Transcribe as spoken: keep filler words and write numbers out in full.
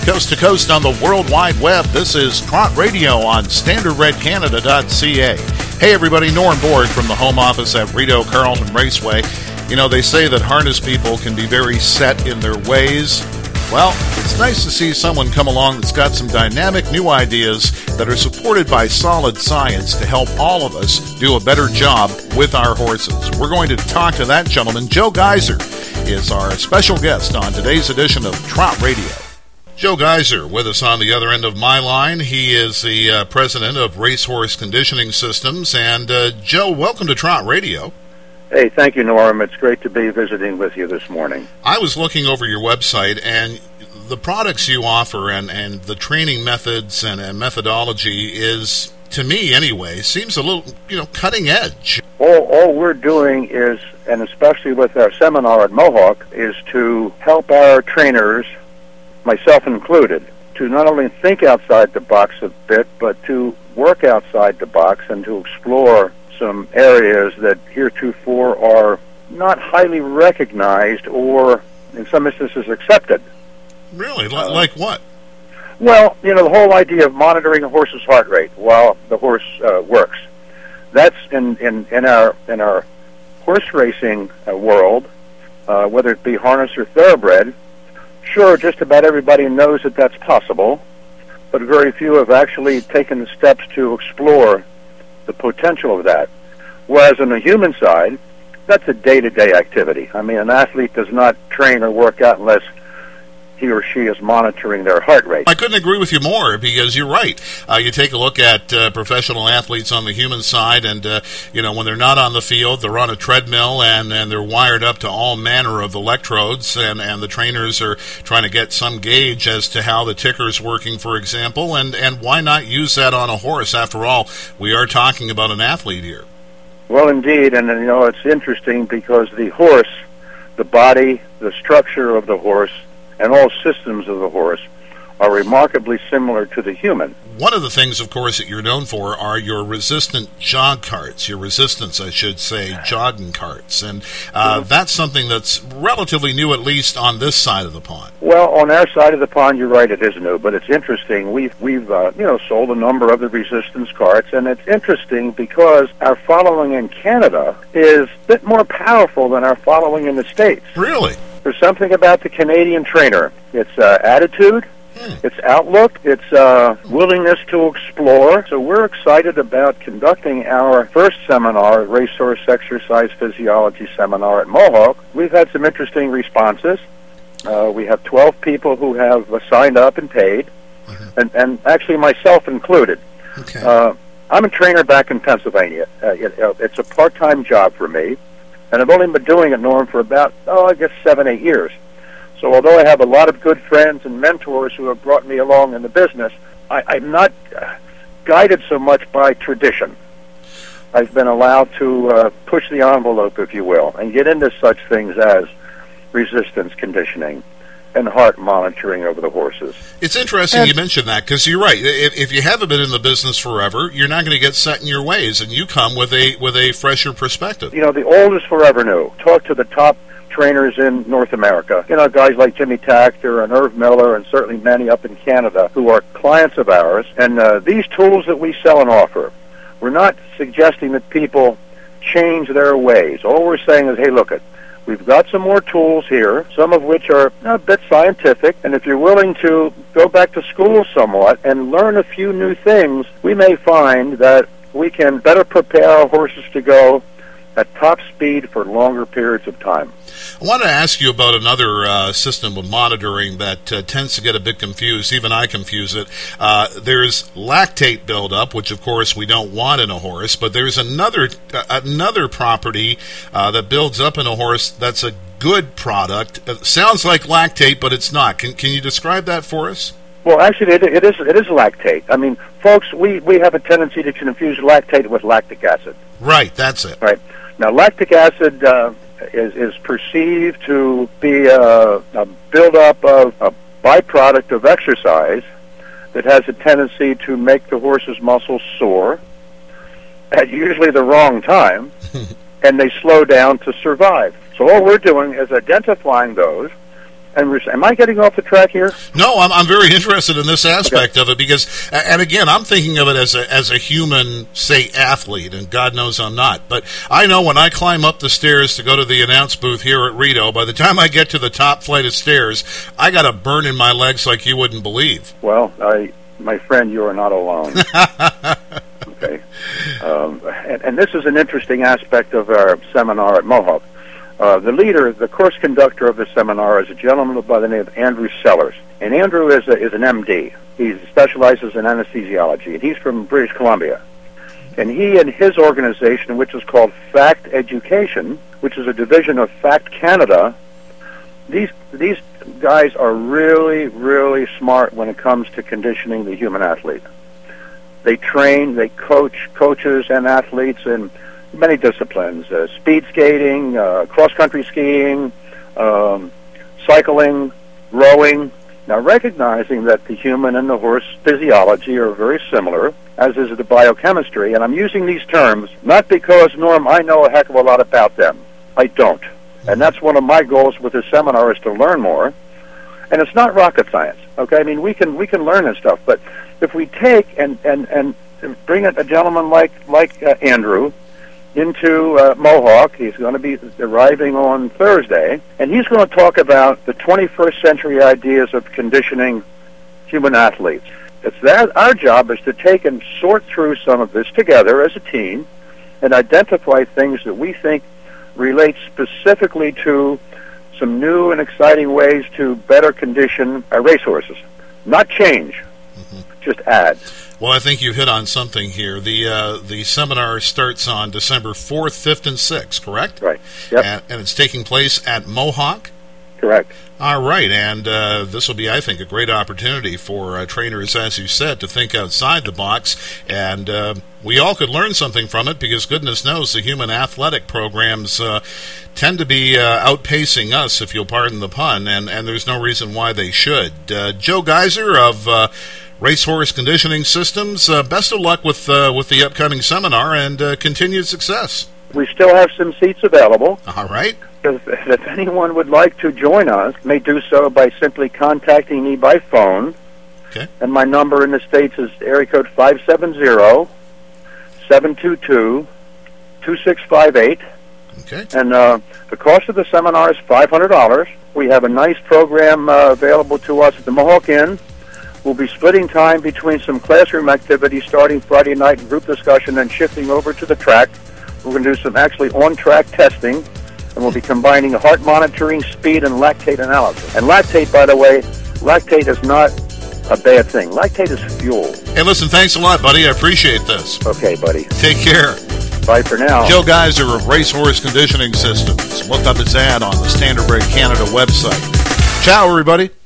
Coast to coast on the World Wide Web, this is Trot Radio on standard red canada dot c a. Hey everybody, Norm Board from the home office at Rideau Carlton Raceway. You know, they say that harness people can be very set in their ways. Well, it's nice to see someone come along that's got some dynamic new ideas that are supported by solid science to help all of us do a better job with our horses. We're going to talk to that gentleman. Joe Geiser is our special guest on today's edition of Trot Radio. Joe Geiser with us on the other end of my line. He is the uh, president of Racehorse Conditioning Systems. And uh, Joe, welcome to Trot Radio. Hey, thank you, Norm. It's great to be visiting with you this morning. I was looking over your website, and the products you offer and, and the training methods and, and methodology is, to me anyway, seems a little, you know, cutting edge. All, all we're doing is, and especially with our seminar at Mohawk, is to help our trainers, myself included, to not only think outside the box a bit, but to work outside the box and to explore some areas that heretofore are not highly recognized or, in some instances, accepted. Really? L- uh, like what? Well, you know, the whole idea of monitoring a horse's heart rate while the horse uh, works. That's in, in, in our in our horse racing uh, world, uh, whether it be harness or thoroughbred. Sure, just about everybody knows that that's possible, but very few have actually taken the steps to explore the potential of that. Whereas on the human side, that's a day-to-day activity. I mean, an athlete does not train or work out unless he or she is monitoring their heart rate. I couldn't agree with you more, because you're right. Uh, you take a look at uh, professional athletes on the human side, and uh, you know, when they're not on the field, they're on a treadmill, and, and they're wired up to all manner of electrodes, and, and the trainers are trying to get some gauge as to how the ticker's working, for example, and, and why not use that on a horse? After all, we are talking about an athlete here. Well, indeed, and you know, it's interesting because the horse, the body, the structure of the horse, and all systems of the horse are remarkably similar to the human. One of the things, of course, that you're known for are your resistant jog carts, your resistance, I should say, jogging carts. And uh, mm-hmm. that's something that's relatively new, at least on this side of the pond. Well, on our side of the pond, you're right, it is new, but it's interesting. We've, we've uh, you know, sold a number of the resistance carts, and it's interesting because our following in Canada is a bit more powerful than our following in the States. Really? There's something about the Canadian trainer. It's uh, attitude, hmm. it's outlook, it's uh, willingness to explore. So we're excited about conducting our first seminar, Racehorse Exercise Physiology Seminar at Mohawk. We've had some interesting responses. Uh, we have twelve people who have uh, signed up and paid, mm-hmm. and, and actually myself included. Okay. Uh, I'm a trainer back in Pennsylvania. Uh, it, uh, it's a part-time job for me. And I've only been doing it, Norm, for about, oh, I guess seven, eight years. So although I have a lot of good friends and mentors who have brought me along in the business, I, I'm not uh, guided so much by tradition. I've been allowed to uh, push the envelope, if you will, and get into such things as resistance conditioning and heart monitoring over the horses. It's interesting and you mentioned that, because you're right. If, if you haven't been in the business forever, you're not going to get set in your ways, and you come with a with a fresher perspective. You know, the old is forever new. Talk to the top trainers in North America. You know, guys like Jimmy Takter and Irv Miller, and certainly many up in Canada who are clients of ours. And uh, these tools that we sell and offer, we're not suggesting that people change their ways. All we're saying is, hey, look, it. We've got some more tools here, some of which are a bit scientific, and if you're willing to go back to school somewhat and learn a few new things, we may find that we can better prepare our horses to go at top speed for longer periods of time. I want to ask you about another uh, system of monitoring that uh, tends to get a bit confused. Even I confuse it. Uh, there's lactate buildup, which of course we don't want in a horse, but there's another uh, another property uh, that builds up in a horse that's a good product. It sounds like lactate, but it's not. Can can you describe that for us? Well, actually, it, it is it is lactate. I mean, folks, we, we have a tendency to confuse lactate with lactic acid. Right, that's it. Right. Now, lactic acid uh, is, is perceived to be a, a buildup of a byproduct of exercise that has a tendency to make the horse's muscles sore at usually the wrong time, and they slow down to survive. So all we're doing is identifying those And am I getting off the track here? No, I'm I'm very interested in this aspect okay. of it because, and again, I'm thinking of it as a as a human, say, athlete, and God knows I'm not. But I know when I climb up the stairs to go to the announce booth here at Rito, by the time I get to the top flight of stairs, I got a burn in my legs like you wouldn't believe. Well, I, my friend, you are not alone. Okay, um, and, and this is an interesting aspect of our seminar at Mohawk. Uh, the leader, the course conductor of the seminar is a gentleman by the name of Andrew Sellers. And Andrew is, a, is an M D. He specializes in anesthesiology, and he's from British Columbia. And he and his organization, which is called FACT Education, which is a division of FACT Canada, these, these guys are really, really smart when it comes to conditioning the human athlete. They train, they coach coaches and athletes in many disciplines, uh, speed skating, uh, cross-country skiing, um, cycling, rowing. Now, recognizing that the human and the horse physiology are very similar, as is the biochemistry, and I'm using these terms not because, Norm, I know a heck of a lot about them. I don't. And that's one of my goals with this seminar is to learn more. And it's not rocket science, okay? I mean, we can we can learn this stuff, but if we take and, and, and bring a gentleman like, like uh, Andrew, into uh, Mohawk. He's going to be arriving on Thursday, and he's going to talk about the twenty-first century ideas of conditioning human athletes. It's that our job is to take and sort through some of this together as a team and identify things that we think relate specifically to some new and exciting ways to better condition our racehorses. Not change, mm-hmm. just add. Well, I think you hit on something here. The uh, the seminar starts on December fourth, fifth, and sixth, correct? Right. Yep. And, and it's taking place at Mohawk? Correct. All right, and uh, this will be, I think, a great opportunity for uh, trainers, as you said, to think outside the box, and uh, we all could learn something from it because goodness knows the human athletic programs uh, tend to be uh, outpacing us, if you'll pardon the pun, and, and there's no reason why they should. Uh, Joe Geiser of uh, Racehorse Conditioning Systems, uh, best of luck with uh, with the upcoming seminar and uh, continued success. We still have some seats available. All right. If, if anyone would like to join us, may do so by simply contacting me by phone. Okay. And my number in the States is area code five seven zero, seven two two, two six five eight. Okay. And uh, the cost of the seminar is five hundred dollars. We have a nice program uh, available to us at the Mohawk Inn. We'll be splitting time between some classroom activities starting Friday night and group discussion and shifting over to the track. We're going to do some actually on-track testing, and we'll be combining heart monitoring, speed, and lactate analysis. And lactate, by the way, lactate is not a bad thing. Lactate is fuel. Hey, listen, thanks a lot, buddy. I appreciate this. Okay, buddy. Take care. Bye for now. Joe Geiser of Racehorse Conditioning Systems. Look up his ad on the Standard Red Canada website. Ciao, everybody.